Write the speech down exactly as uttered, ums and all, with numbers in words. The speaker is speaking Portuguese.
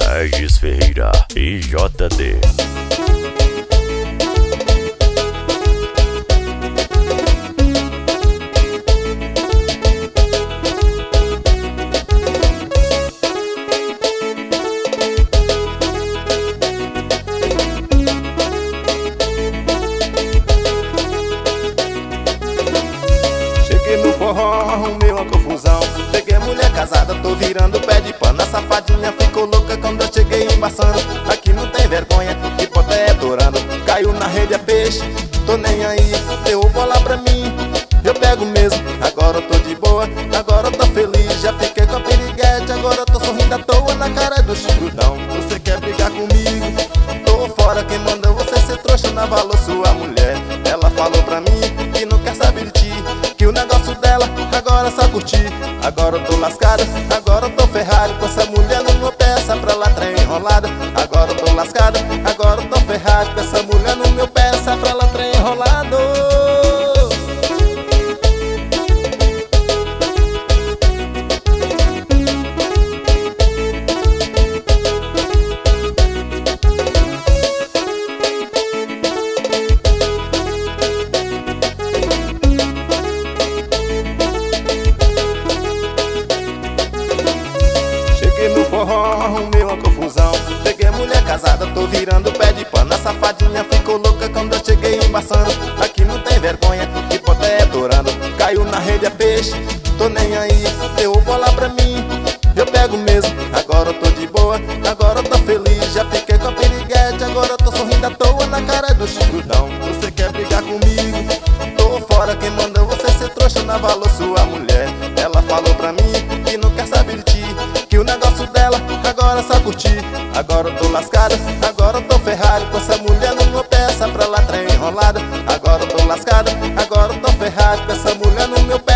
Regis Ferreira e J D. Cheguei no forró, arrumei uma confusão. Peguei mulher casada, tô virando pé de pano. A safadinha ficou louca quando eu cheguei embaçando. Aqui não tem vergonha, hipoté adorando. Caiu na rede é peixe, tô nem aí. Deu bola pra mim, eu pego mesmo. Agora eu tô de boa, agora eu tô feliz. Já fiquei com a piriguete, agora eu tô sorrindo à toa na cara do chifrudão. Você quer brigar comigo? Tô fora, quem mandou você ser trouxa na valor sua mulher. Ela falou pra mim que não quer saber de ti, que o negócio dela agora é só curtir. Agora eu tô lascado, agora eu tô ferrado. Com essa mulher no meu pé, essa pra lá trem enrolado. Agora eu tô lascado, agora eu tô ferrado. Com essa mulher no meu pé, essa pra lá trem enrolado. Forró, arrumei uma confusão. Peguei mulher casada, tô virando pé de pano. A safadinha ficou louca quando eu cheguei embaçando. Aqui não tem vergonha, hipoté adorando. Caiu na rede é peixe, tô nem aí. Deu bola pra mim, eu pego mesmo. Agora eu tô de boa, agora eu tô feliz. Já fiquei com a piriguete, agora eu tô sorrindo à toa na cara do chifrudão. Você quer brigar comigo? Tô fora, quem mandou você ser trouxa na valor sua mulher. Ela falou pra mim que não quer saber de ti, que o negócio dela agora é só curtir. Agora eu tô lascado, agora eu tô ferrado. Com essa mulher no meu pé, essa pra lá trem enrolado. Agora eu tô lascado, agora eu tô ferrado. Com essa mulher no meu pé.